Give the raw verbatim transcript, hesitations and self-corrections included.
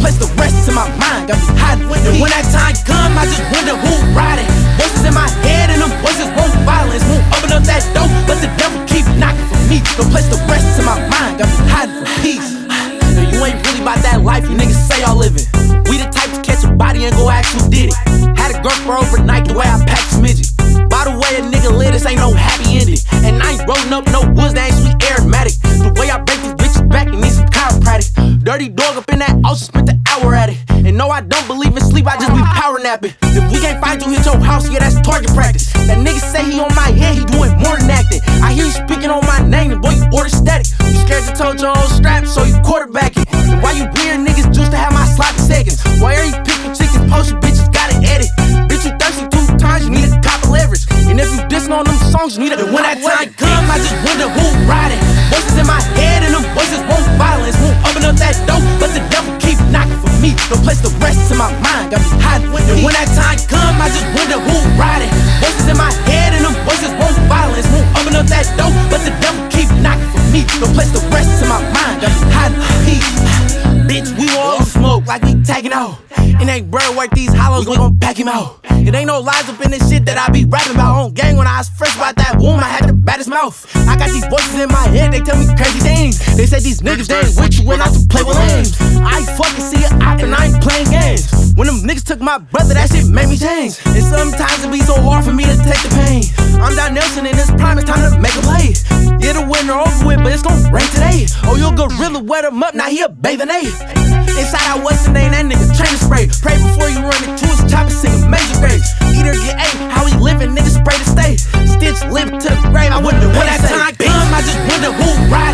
place the rest in my mind. Got me hiding. And when that time come, I just wonder who riding. Voices in my head and them voices want violence. Won't open up that door, but the devil keep knocking for me. No place the rest in my mind. Got me hiding for peace. Now you ain't really about that life you niggas say y'all living. We the type to catch a body and go ask who did it. Had a girl for overnight the way I packed smidget. By the way a nigga live, this ain't no happy ending. And I ain't rolling up no woods, that ain't sweet aromatic. The way I break these bitches back and need some chiropractic. Dirty dog up in that ocean, spent the hour at it. And no, I don't believe in sleep, I just be power napping. If we can't find you, hit your house, yeah, that's target practice. That nigga say he on my head, he doing more than acting. I hear you speaking on my name, and boy, you order static. You scared to told your own strap, so you quarterbacking. And why you weird niggas used to have my sloppy seconds? Why are you picking chickens, post your bitches, gotta edit. Bitch, you thirsty two times, you need a cop of leverage. And if you dissing on them songs, you need a. And when that time come, I just wonder who riding. Voices in my head and them voices want violence. Won't open up that door, but the devil keep knocking for me. No place the rest in my mind, got me hiding. And when that time come, I just wonder who riding. Voices in my head and them voices want violence. Won't open up that door, but the devil keep knocking for me. No place the rest in my mind, got me hiding for peace. Bitch, we all smoke like we tagging out. It ain't bird work these hollows, we gon' pack him out. It ain't no lies up in this shit that I be rapping about. On gang when I was fresh about that womb, I had the baddest mouth. I got these voices in my head, they tell me crazy things. They say these niggas, they ain't with you when I to play with lames. I ain't fucking see it out and I ain't playing games. When them niggas took my brother, that shit made me change. And sometimes it be so hard for me to take the pain. I'm Don Nelson in this prime, it's time to make a play. Yeah, the winter over with, but it's gon' rain today. Oh, you a gorilla, wet him up, now he a bathing aid. Inside out, what's the name? That nigga trainer spray. Pray before you run into his chopper, singing major grades. Eat or get ate, how he living, niggas spray to stay. Stitch live to the grave, I wouldn't know when that time come, I just wonder who riding.